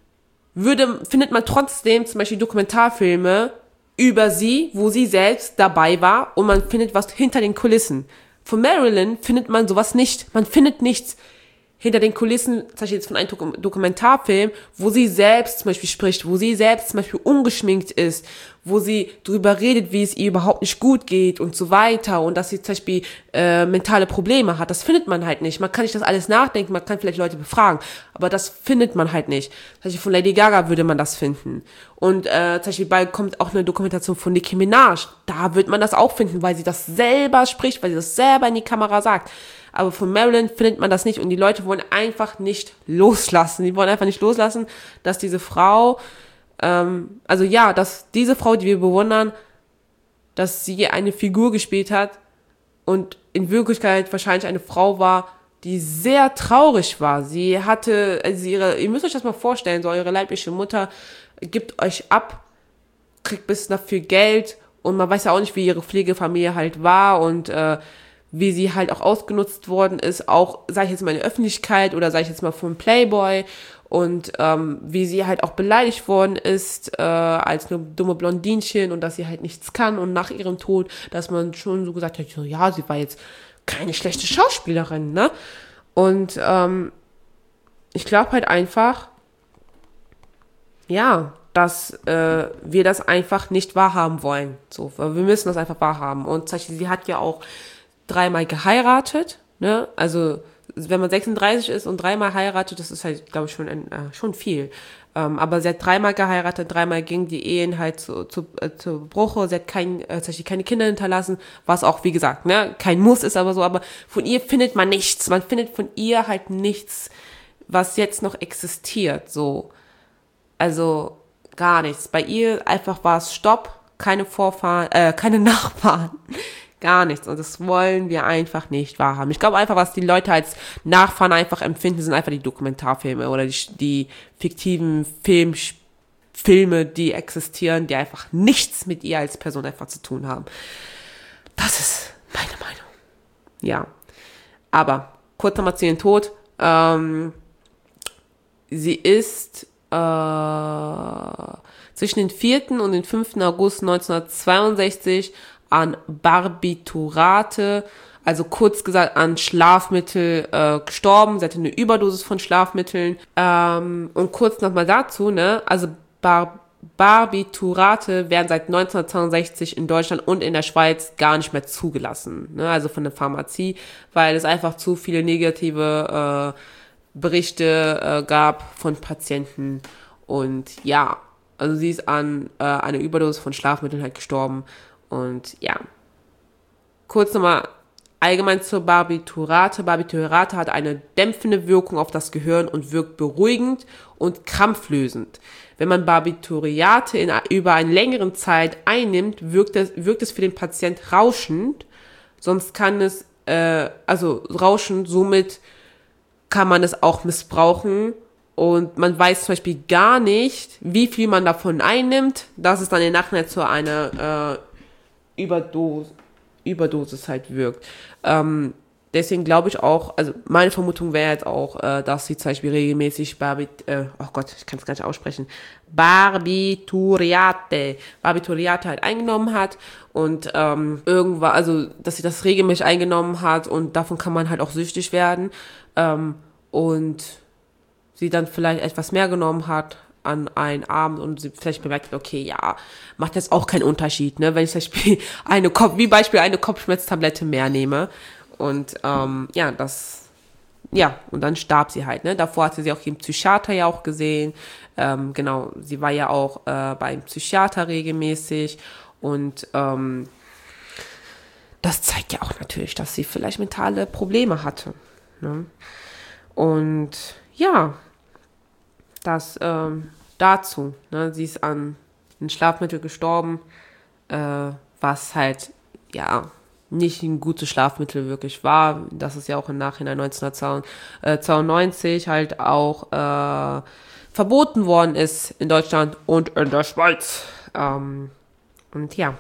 würde, findet man trotzdem zum Beispiel Dokumentarfilme über sie, wo sie selbst dabei war, und man findet was hinter den Kulissen. Von Marilyn findet man sowas nicht. Man findet nichts hinter den Kulissen, zum Beispiel jetzt von einem Dok- Dokumentarfilm, wo sie selbst zum Beispiel spricht, wo sie selbst zum Beispiel ungeschminkt ist, wo sie drüber redet, wie es ihr überhaupt nicht gut geht und so weiter, und dass sie zum Beispiel äh, mentale Probleme hat. Das findet man halt nicht. Man kann nicht das alles nachdenken, man kann vielleicht Leute befragen, aber das findet man halt nicht. Zum Beispiel von Lady Gaga würde man das finden. Und äh, zum Beispiel bald kommt auch eine Dokumentation von Nicki Minaj. Da wird man das auch finden, weil sie das selber spricht, weil sie das selber in die Kamera sagt. Aber von Marilyn findet man das nicht, und die Leute wollen einfach nicht loslassen. Die wollen einfach nicht loslassen, dass diese Frau, ähm, also ja, dass diese Frau, die wir bewundern, dass sie eine Figur gespielt hat und in Wirklichkeit wahrscheinlich eine Frau war, die sehr traurig war. Sie hatte, also ihre, ihr müsst euch das mal vorstellen, so eure leibliche Mutter gibt euch ab, kriegt bis dafür Geld, und man weiß ja auch nicht, wie ihre Pflegefamilie halt war, und äh, wie sie halt auch ausgenutzt worden ist, auch, sag ich jetzt mal, in der Öffentlichkeit oder sag ich jetzt mal vom Playboy, und ähm, wie sie halt auch beleidigt worden ist äh, als eine dumme Blondinchen, und dass sie halt nichts kann, und nach ihrem Tod, dass man schon so gesagt hat, so, ja, sie war jetzt keine schlechte Schauspielerin, ne? Und ähm, ich glaube halt einfach, ja, dass äh, wir das einfach nicht wahrhaben wollen. So, wir müssen das einfach wahrhaben. Und zum Beispiel, sie hat ja auch dreimal geheiratet, ne? Also wenn man sechsunddreißig ist und dreimal heiratet, das ist halt, glaube ich, schon ein, äh, schon viel. Ähm, aber sie hat dreimal geheiratet, dreimal gingen die Ehen halt zu, zu, äh, zu Bruche. Sie hat kein, äh, zum Beispiel keine Kinder hinterlassen, was auch, wie gesagt, ne, kein Muss ist, aber so. Aber von ihr findet man nichts. Man findet von ihr halt nichts, was jetzt noch existiert. So, also gar nichts. Bei ihr einfach war es Stopp, keine Vorfahren, äh, keine Nachfahren. Gar nichts. Und das wollen wir einfach nicht wahrhaben. Ich glaube einfach, was die Leute als Nachfahren einfach empfinden, sind einfach die Dokumentarfilme oder die, die fiktiven Film, Filme, die existieren, die einfach nichts mit ihr als Person einfach zu tun haben. Das ist meine Meinung. Ja. Aber kurz nochmal zu ihrem Tod. Ähm, sie ist äh, zwischen den vierten und den fünften August neunzehnhundertzweiundsechzig an Barbiturate, also kurz gesagt an Schlafmittel äh, gestorben. Sie hatte eine Überdosis von Schlafmitteln. Ähm, und kurz nochmal dazu, ne, also Bar- Barbiturate werden seit neunzehnhundertzweiundsechzig in Deutschland und in der Schweiz gar nicht mehr zugelassen, ne, also von der Pharmazie, weil es einfach zu viele negative äh, Berichte äh, gab von Patienten. Und ja, also sie ist an äh, einer Überdosis von Schlafmitteln halt gestorben. Und ja, kurz nochmal allgemein zur Barbiturate. Barbiturate hat eine dämpfende Wirkung auf das Gehirn und wirkt beruhigend und krampflösend. Wenn man Barbituriate in, über eine längere Zeit einnimmt, wirkt es, wirkt es für den Patient rauschend. Sonst kann es, äh, also rauschend, somit kann man es auch missbrauchen. Und man weiß zum Beispiel gar nicht, wie viel man davon einnimmt, dass es dann im Nachhinein zu einer äh, Überdosis, Überdosis halt wirkt. Ähm, deswegen glaube ich auch, also meine Vermutung wäre jetzt auch, äh, dass sie zum Beispiel regelmäßig Barbit, äh, oh Gott, ich kann es gar nicht aussprechen, Barbituriate, Barbituriate halt eingenommen hat und ähm, irgendwann, also dass sie das regelmäßig eingenommen hat und davon kann man halt auch süchtig werden ähm, und sie dann vielleicht etwas mehr genommen hat an einen Abend und sie vielleicht bemerkt hat, okay, ja, macht jetzt auch keinen Unterschied, ne, wenn ich zum Beispiel eine Kopf, wie Beispiel eine Kopfschmerztablette mehr nehme und ähm, ja, das, ja, und dann starb sie halt, ne, davor hatte sie auch den Psychiater ja auch gesehen, ähm, genau, sie war ja auch äh, beim Psychiater regelmäßig und ähm, das zeigt ja auch natürlich, dass sie vielleicht mentale Probleme hatte, ne, und ja, das ähm, dazu, ne, sie ist an ein Schlafmittel gestorben, äh, was halt, ja, nicht ein gutes Schlafmittel wirklich war. Das ist ja auch im Nachhinein neunzehnhundertzweiundneunzig halt auch äh, verboten worden ist in Deutschland und in der Schweiz. Ähm, und ja,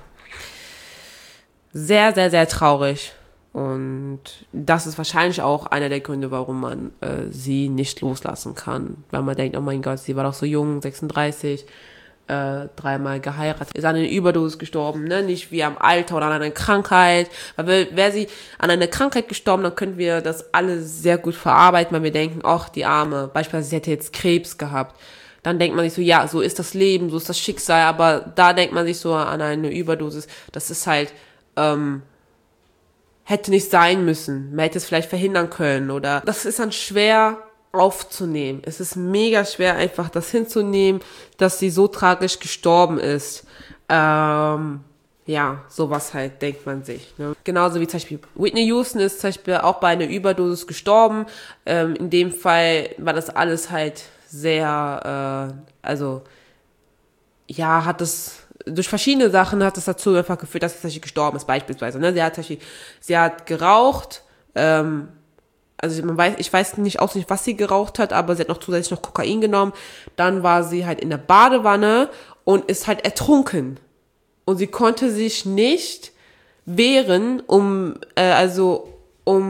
sehr, sehr, sehr traurig. Und das ist wahrscheinlich auch einer der Gründe, warum man äh, sie nicht loslassen kann. Weil man denkt, oh mein Gott, sie war doch so jung, sechsunddreißig, äh, dreimal geheiratet, ist an einer Überdosis gestorben, ne? Nicht wie am Alter oder an einer Krankheit. Weil wäre sie an einer Krankheit gestorben, dann könnten wir das alle sehr gut verarbeiten, weil wir denken, ach, die Arme, beispielsweise sie hätte jetzt Krebs gehabt. Dann denkt man sich so, ja, so ist das Leben, so ist das Schicksal, aber da denkt man sich so an eine Überdosis, das ist halt, ähm, hätte nicht sein müssen. Man hätte es vielleicht verhindern können oder das ist dann schwer aufzunehmen. Es ist mega schwer einfach das hinzunehmen, dass sie so tragisch gestorben ist. Ähm, ja, sowas halt denkt man sich. Ne? Genauso wie zum Beispiel Whitney Houston ist zum Beispiel auch bei einer Überdosis gestorben. Ähm, in dem Fall war das alles halt sehr, äh, also ja, hat es durch verschiedene Sachen hat es dazu einfach geführt, dass sie tatsächlich gestorben ist, beispielsweise. Ne? Sie hat tatsächlich, sie hat geraucht, ähm, also man weiß, ich weiß nicht auswendig, was sie geraucht hat, aber sie hat noch zusätzlich noch Kokain genommen. Dann war sie halt in der Badewanne und ist halt ertrunken. Und sie konnte sich nicht wehren, um, äh, also, um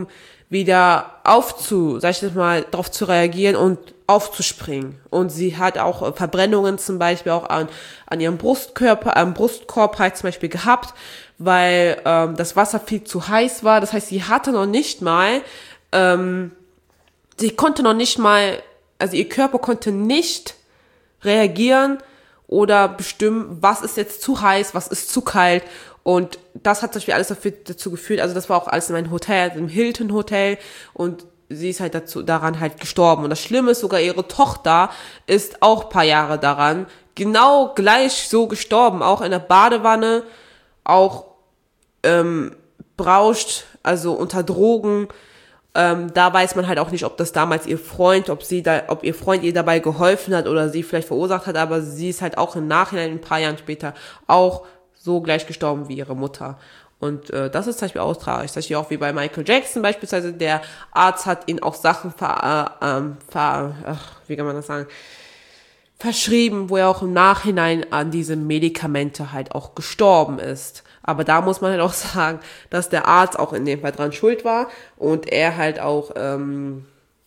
wieder aufzu, sag ich jetzt mal, darauf zu reagieren und aufzuspringen. Und sie hat auch Verbrennungen zum Beispiel auch an, an ihrem Brustkörper, am Brustkorb halt zum Beispiel gehabt, weil ähm, das Wasser viel zu heiß war. Das heißt, sie hatte noch nicht mal, ähm, sie konnte noch nicht mal, also ihr Körper konnte nicht reagieren oder bestimmen, was ist jetzt zu heiß, was ist zu kalt. Und das hat zum Beispiel alles dafür, dazu geführt, also das war auch alles in einem Hotel, im Hilton Hotel, und sie ist halt dazu, daran halt gestorben. Und das Schlimme ist, sogar ihre Tochter ist auch ein paar Jahre daran, genau gleich so gestorben, auch in der Badewanne, auch ähm, berauscht, also unter Drogen. Ähm, da weiß man halt auch nicht, ob das damals ihr Freund, ob sie da, ob ihr Freund ihr dabei geholfen hat oder sie vielleicht verursacht hat, aber sie ist halt auch im Nachhinein, ein paar Jahren später, auch so gleich gestorben wie ihre Mutter. Und äh, das ist zum Beispiel auch tragisch. Zum Beispiel auch wie bei Michael Jackson beispielsweise. Der Arzt hat ihn auch Sachen ver, äh, ähm, ver, ach, wie kann man das sagen, verschrieben, wo er auch im Nachhinein an diese Medikamente halt auch gestorben ist. Aber da muss man halt auch sagen, dass der Arzt auch in dem Fall dran schuld war und er halt auch, ähm,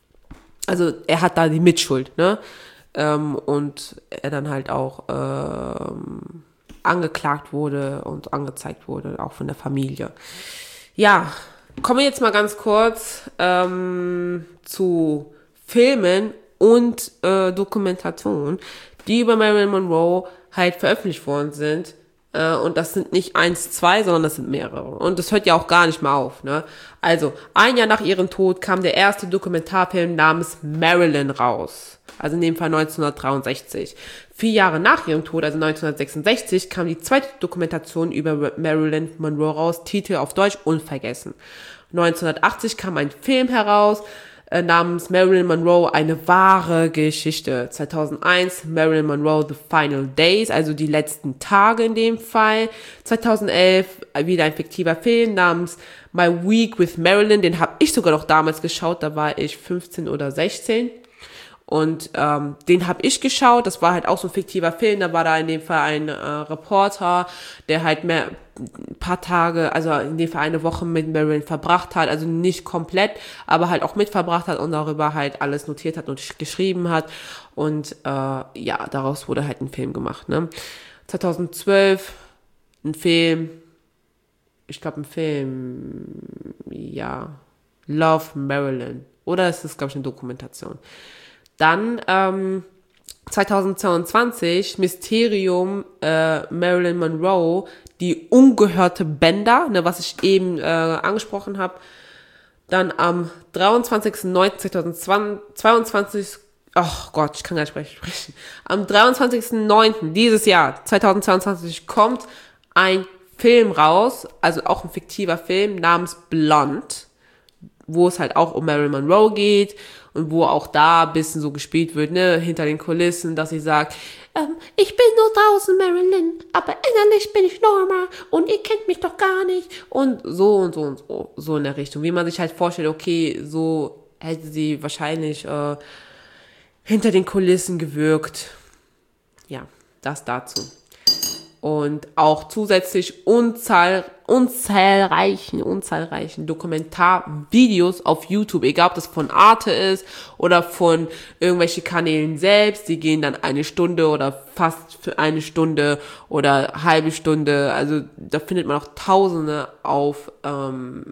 also er hat da die Mitschuld, ne? Ähm, und er dann halt auch ähm, angeklagt wurde und angezeigt wurde, auch von der Familie. Ja, kommen wir jetzt mal ganz kurz ähm, zu Filmen und äh, Dokumentationen, die über Marilyn Monroe halt veröffentlicht worden sind. Äh, und das sind nicht eins, zwei, sondern das sind mehrere. Und das hört ja auch gar nicht mal auf, ne? Also, ein Jahr nach ihrem Tod kam der erste Dokumentarfilm namens Marilyn raus. Also in dem Fall neunzehnhundertdreiundsechzig. Vier Jahre nach ihrem Tod, also neunzehnhundertsechsundsechzig, kam die zweite Dokumentation über Marilyn Monroe raus, Titel auf Deutsch Unvergessen. neunzehnhundertachtzig kam ein Film heraus, äh, namens Marilyn Monroe, eine wahre Geschichte. zweitausendeins, Marilyn Monroe, The Final Days, also die letzten Tage in dem Fall. zweitausendelf, wieder ein fiktiver Film namens My Week with Marilyn, den habe ich sogar noch damals geschaut, da war ich fünfzehn oder sechzehn. Und ähm, den habe ich geschaut, das war halt auch so ein fiktiver Film, da war da in dem Fall ein äh, Reporter, der halt mehr ein paar Tage, also in dem Fall eine Woche mit Marilyn verbracht hat, also nicht komplett, aber halt auch mit verbracht hat und darüber halt alles notiert hat und geschrieben hat. Und äh, ja, daraus wurde halt ein Film gemacht, ne? zweitausendzwölf ein Film, ich glaube ein Film, ja, Love Marilyn. Oder ist das, glaube ich, eine Dokumentation? Dann ähm, zweitausendzweiundzwanzig Mysterium äh, Marilyn Monroe, die ungehörte Bänder, ne, was ich eben äh, angesprochen habe. Dann am dreiundzwanzigsten neunten zweitausendzweiundzwanzig, oh Gott, ich kann gar nicht sprechen. Am dreiundzwanzigsten neunten dieses Jahr, zweitausendzweiundzwanzig, kommt ein Film raus, also auch ein fiktiver Film namens Blonde, wo es halt auch um Marilyn Monroe geht und wo auch da ein bisschen so gespielt wird, ne, hinter den Kulissen, dass sie sagt, ähm, ich bin nur draußen Marilyn, aber innerlich bin ich Norma und ihr kennt mich doch gar nicht und so und so und so, so in der Richtung, wie man sich halt vorstellt, okay, so hätte sie wahrscheinlich äh, hinter den Kulissen gewirkt. Ja, das dazu. Und auch zusätzlich unzahl, unzahlreichen, unzahlreichen Dokumentarvideos auf YouTube, egal ob das von Arte ist oder von irgendwelchen Kanälen selbst, die gehen dann eine Stunde oder fast für eine Stunde oder halbe Stunde, also da findet man auch Tausende auf ähm,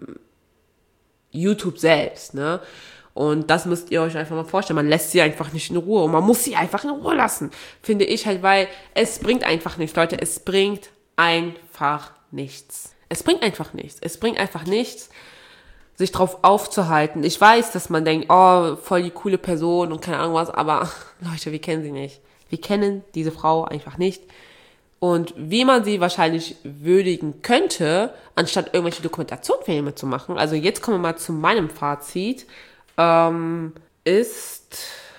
YouTube selbst, ne? Und das müsst ihr euch einfach mal vorstellen. Man lässt sie einfach nicht in Ruhe. Und man muss sie einfach in Ruhe lassen. Finde ich halt, weil es bringt einfach nichts, Leute. Es bringt einfach nichts. Es bringt einfach nichts. Es bringt einfach nichts, sich drauf aufzuhalten. Ich weiß, dass man denkt, oh, voll die coole Person und keine Ahnung was. Aber Leute, wir kennen sie nicht. Wir kennen diese Frau einfach nicht. Und wie man sie wahrscheinlich würdigen könnte, anstatt irgendwelche Dokumentationsfilme zu machen. Also jetzt kommen wir mal zu meinem Fazit. Ähm, ist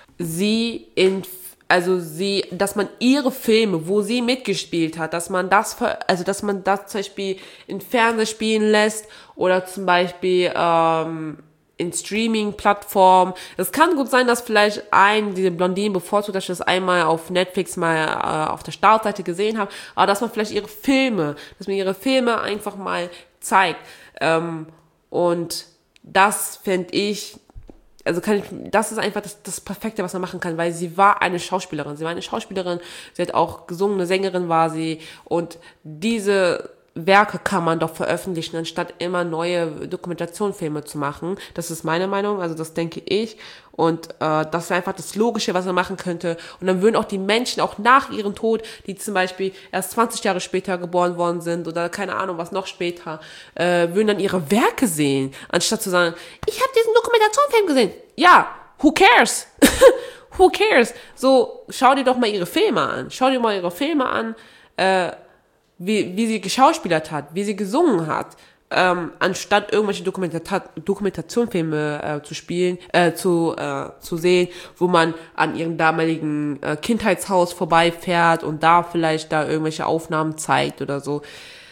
sie in, also sie, dass man ihre Filme, wo sie mitgespielt hat, dass man das, also dass man das zum Beispiel in Fernsehen spielen lässt oder zum Beispiel ähm, in Streaming-Plattformen. Es kann gut sein, dass vielleicht ein, diese Blondinen bevorzugt, dass ich das einmal auf Netflix mal äh, auf der Startseite gesehen habe, aber dass man vielleicht ihre Filme, dass man ihre Filme einfach mal zeigt ähm, und das fände ich, also kann ich, das ist einfach das, das Perfekte, was man machen kann, weil sie war eine Schauspielerin. Sie war eine Schauspielerin, sie hat auch gesungen, eine Sängerin war sie. Und diese Werke kann man doch veröffentlichen, anstatt immer neue Dokumentationsfilme zu machen. Das ist meine Meinung, also das denke ich. Und äh, das wäre einfach das Logische, was man machen könnte. Und dann würden auch die Menschen, auch nach ihrem Tod, die zum Beispiel erst zwanzig Jahre später geboren worden sind oder keine Ahnung, was noch später, äh, würden dann ihre Werke sehen, anstatt zu sagen, ich habe diesen Dokumentationsfilm gesehen. Ja, who cares? Who cares? So, schau dir doch mal ihre Filme an. Schau dir mal ihre Filme an, äh, wie, wie sie geschauspielert hat, wie sie gesungen hat, ähm, anstatt irgendwelche Dokumentata- Dokumentationsfilme äh, zu spielen, äh, zu, äh, zu sehen, wo man an ihrem damaligen äh, Kindheitshaus vorbeifährt und da vielleicht da irgendwelche Aufnahmen zeigt oder so.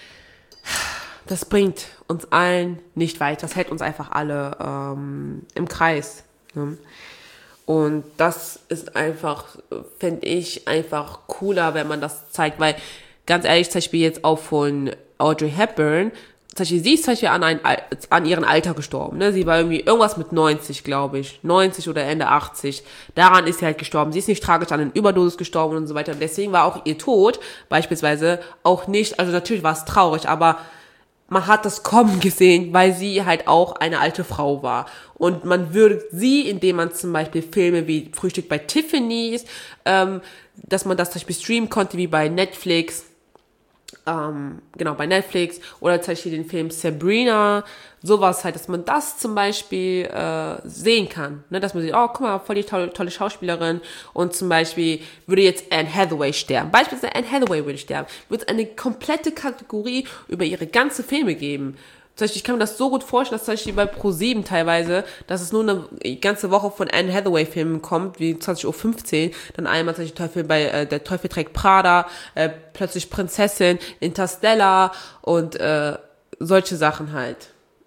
Das bringt uns allen nicht weiter. Das hält uns einfach alle ähm, im Kreis. Ne? Und das ist einfach, fände ich, einfach cooler, wenn man das zeigt, weil ganz ehrlich, zum Beispiel jetzt auch von Audrey Hepburn, zum Beispiel, sie ist zum Beispiel an, ein, an ihrem Alter gestorben, ne? Sie war irgendwie irgendwas mit neunzig, glaube ich, neunzig oder Ende achtzig. Daran ist sie halt gestorben. Sie ist nicht tragisch an einer Überdosis gestorben und so weiter. Und deswegen war auch ihr Tod beispielsweise auch nicht, also natürlich war es traurig, aber man hat das kommen gesehen, weil sie halt auch eine alte Frau war. Und man würdigt sie, indem man zum Beispiel Filme wie Frühstück bei Tiffany's, ähm, dass man das zum Beispiel streamen konnte, wie bei Netflix, ähm, genau, bei Netflix, oder zum Beispiel den Film Sabrina, sowas halt, dass man das zum Beispiel äh, sehen kann, ne, dass man sieht, oh, guck mal, voll die tolle, tolle Schauspielerin, und zum Beispiel würde jetzt Anne Hathaway sterben, beispielsweise Anne Hathaway würde sterben, würde es eine komplette Kategorie über ihre ganze Filme geben. Zum Beispiel, ich kann mir das so gut vorstellen, dass zum Beispiel bei ProSieben teilweise, dass es nur eine ganze Woche von Anne Hathaway-Filmen kommt, wie zwanzig Uhr fünfzehn, dann einmal zum Beispiel Teufel bei äh, Der Teufel trägt Prada, äh, plötzlich Prinzessin, Interstellar und äh, solche Sachen halt.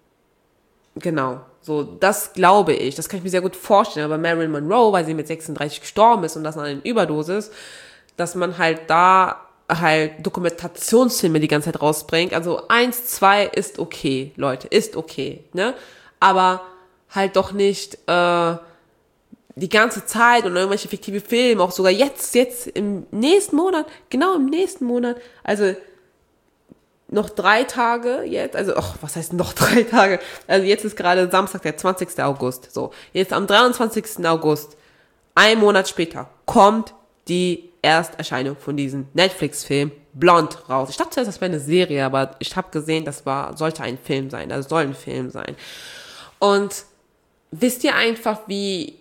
Genau, so, das glaube ich, das kann ich mir sehr gut vorstellen, aber Marilyn Monroe, weil sie mit sechsunddreißig gestorben ist und das an einer Überdosis, dass man halt da halt Dokumentationsfilme die ganze Zeit rausbringt. Also eins, zwei ist okay, Leute, ist okay, ne? Aber halt doch nicht äh, die ganze Zeit und irgendwelche fiktive Filme, auch sogar jetzt, jetzt im nächsten Monat, genau im nächsten Monat, also noch drei Tage jetzt, also, ach, was heißt noch drei Tage? Also jetzt ist gerade Samstag, der zwanzigster August, so. Jetzt am dreiundzwanzigsten August, ein Monat später, kommt die Ersterscheinung von diesem Netflix-Film Blonde raus. Ich dachte zuerst, das wäre eine Serie, aber ich habe gesehen, das war, sollte ein Film sein, das soll ein Film sein. Und wisst ihr einfach, wie,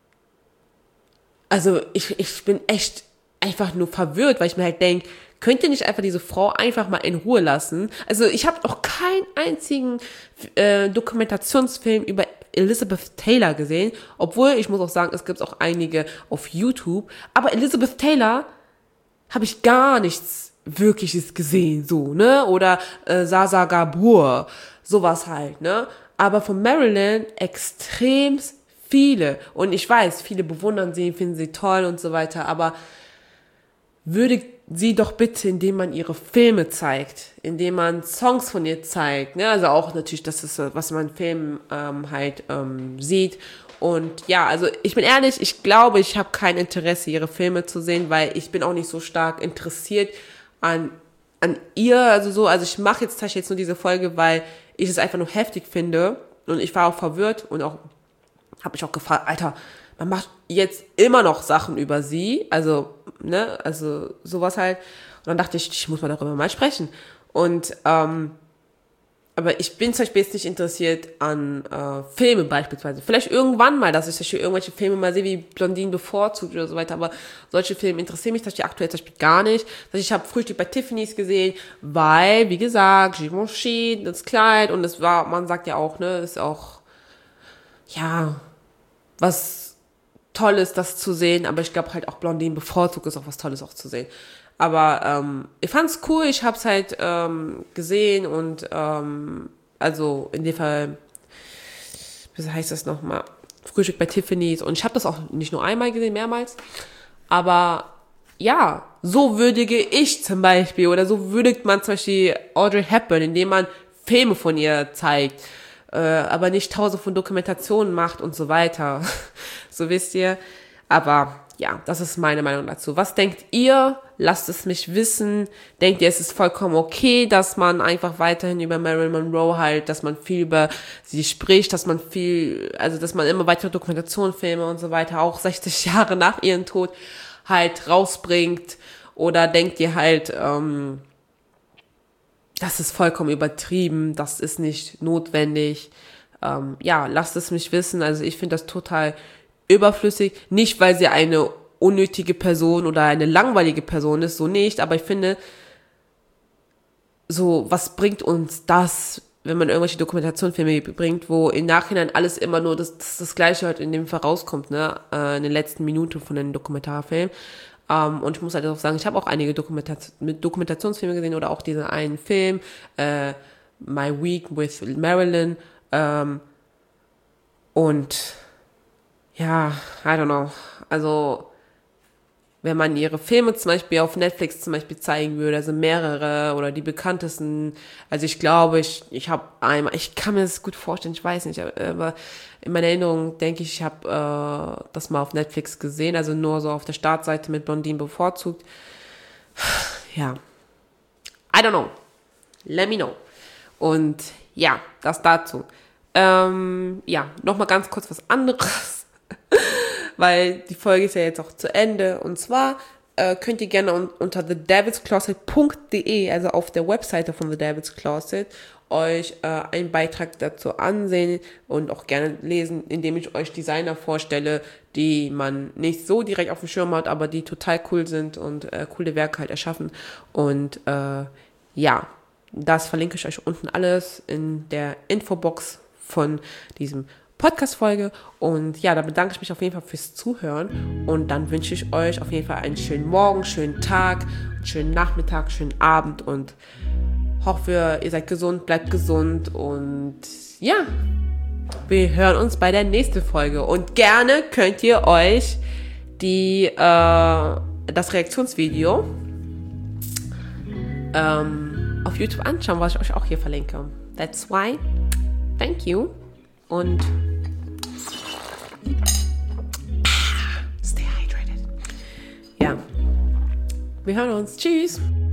also ich, ich bin echt einfach nur verwirrt, weil ich mir halt denke, könnt ihr nicht einfach diese Frau einfach mal in Ruhe lassen? Also ich habe noch keinen einzigen äh, Dokumentationsfilm über Elizabeth Taylor gesehen, obwohl, ich muss auch sagen, es gibt auch einige auf YouTube, aber Elizabeth Taylor habe ich gar nichts Wirkliches gesehen, so, ne, oder äh, Sasa Gabor, sowas halt, ne, aber von Marilyn extrem viele, und ich weiß, viele bewundern sie, finden sie toll und so weiter, aber würdigt sie doch bitte, indem man ihre Filme zeigt, indem man Songs von ihr zeigt, ne, also auch natürlich, das ist, was man in Filmen ähm, halt ähm, sieht. Und ja, also ich bin ehrlich, ich glaube, ich habe kein Interesse, ihre Filme zu sehen, weil ich bin auch nicht so stark interessiert an an ihr, also so, also ich mache jetzt tatsächlich jetzt nur diese Folge, weil ich es einfach nur heftig finde, und ich war auch verwirrt und auch habe mich auch gefragt, Alter, man macht jetzt immer noch Sachen über sie, also, ne, also sowas halt. Und dann dachte ich, ich muss mal darüber mal sprechen. Und, ähm, aber ich bin zum Beispiel jetzt nicht interessiert an äh, Filme beispielsweise. Vielleicht irgendwann mal, dass ich zum Beispiel irgendwelche Filme mal sehe, wie Blondine bevorzugt oder so weiter, aber solche Filme interessieren mich zum Beispiel aktuell zum Beispiel gar nicht. Also ich habe Frühstück bei Tiffany's gesehen, weil, wie gesagt, Givenchy, das Kleid, und es war, man sagt ja auch, ne, ist auch, ja, was Tolles, das zu sehen, aber ich glaube halt auch Blondine bevorzugt ist auch was Tolles auch zu sehen. Aber ähm, ich fand's cool, ich hab's halt ähm, gesehen, und ähm, also in dem Fall, wie heißt das nochmal, Frühstück bei Tiffany's, und ich habe das auch nicht nur einmal gesehen, mehrmals, aber ja, so würdige ich zum Beispiel, oder so würdigt man zum Beispiel Audrey Hepburn, indem man Filme von ihr zeigt, äh, aber nicht tausend von Dokumentationen macht und so weiter. So wisst ihr. Aber ja, das ist meine Meinung dazu. Was denkt ihr? Lasst es mich wissen. Denkt ihr, es ist vollkommen okay, dass man einfach weiterhin über Marilyn Monroe halt, dass man viel über sie spricht, dass man viel, also dass man immer weitere Dokumentationsfilme und so weiter, auch sechzig Jahre nach ihrem Tod halt rausbringt? Oder denkt ihr halt, ähm, das ist vollkommen übertrieben, das ist nicht notwendig? Ähm, ja, lasst es mich wissen. Also ich finde das total überflüssig, nicht weil sie eine unnötige Person oder eine langweilige Person ist, so nicht, aber ich finde, so, was bringt uns das, wenn man irgendwelche Dokumentationsfilme bringt, wo im Nachhinein alles immer nur das, das, das Gleiche halt in dem Fall rauskommt, ne, äh, in den letzten Minuten von den Dokumentarfilmen. Um, und ich muss halt auch sagen, ich habe auch einige Dokumentation, mit Dokumentationsfilme gesehen oder auch diesen einen Film, äh, My Week with Marilyn, ähm, und ja, I don't know. Also, wenn man ihre Filme zum Beispiel auf Netflix zum Beispiel zeigen würde, also mehrere oder die bekanntesten, also ich glaube, ich ich habe einmal, ich kann mir das gut vorstellen, ich weiß nicht, aber in meiner Erinnerung denke ich, ich habe äh, das mal auf Netflix gesehen, also nur so auf der Startseite mit Blondinen bevorzugt. Ja, I don't know. Let me know. Und ja, das dazu. Ähm, ja, nochmal ganz kurz was anderes. Weil die Folge ist ja jetzt auch zu Ende. Und zwar äh, könnt ihr gerne un- unter the devils closet punkt de, also auf der Webseite von The Devil's Closet, euch äh, einen Beitrag dazu ansehen und auch gerne lesen, indem ich euch Designer vorstelle, die man nicht so direkt auf dem Schirm hat, aber die total cool sind und äh, coole Werke halt erschaffen. Und äh, ja, das verlinke ich euch unten alles in der Infobox von diesem Podcast-Folge. Und ja, da bedanke ich mich auf jeden Fall fürs Zuhören und dann wünsche ich euch auf jeden Fall einen schönen Morgen, schönen Tag, einen schönen Nachmittag, schönen Abend und hoffe, ihr seid gesund, bleibt gesund und ja, wir hören uns bei der nächsten Folge und gerne könnt ihr euch die, äh, das Reaktionsvideo ähm, auf YouTube anschauen, was ich euch auch hier verlinke. That's why. Thank you. Und stay hydrated. Ja, wir hören uns. Tschüss.